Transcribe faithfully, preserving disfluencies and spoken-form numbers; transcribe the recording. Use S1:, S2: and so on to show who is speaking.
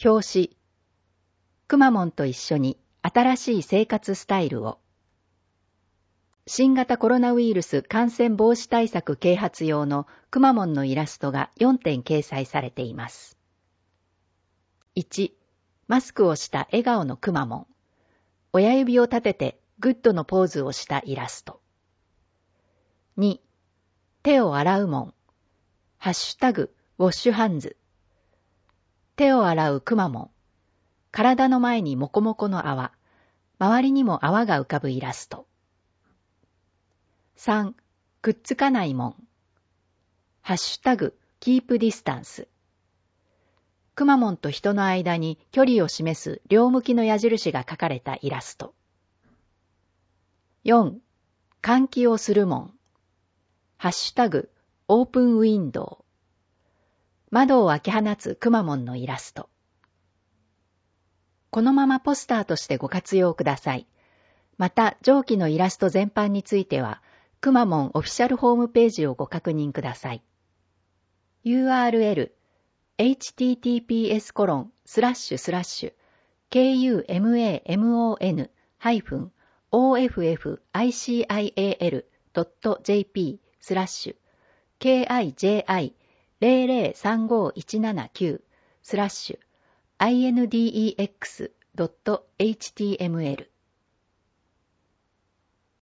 S1: 表紙。くまモンと一緒に新しい生活スタイルを。新型コロナウイルス感染防止対策啓発用のくまモンのイラストがよんてん掲載されています。いち、マスクをした笑顔のくまモン。親指を立ててグッドのポーズをしたイラスト。に、手を洗うもん。ハッシュタグ、ウォッシュハンズ。手を洗うくまモン。体の前にモコモコの泡。周りにも泡が浮かぶイラスト。さん、くっつかないもん。ハッシュタグ、キープディスタンス。くまモンと人の間に距離を示す両向きの矢印が描かれたイラスト。よん、換気をするもん。ハッシュタグ、オープンウィンドウ。窓を開け放つくまモンのイラスト。このままポスターとしてご活用ください。また、上記のイラスト全般については、くまモンオフィシャルホームページをご確認ください。ユーアールエル、エイチティーティーピーエスコロンスラッシュスラッシュケーユーエムエーエムオーエヌハイフンオーエフエフアイシーアイエーエルドットジェーピースラッシュケーアイジェーアイゼロゼロさんごいちななきゅうスラッシュアイエヌディーイーエックスドットエイチティーエムエル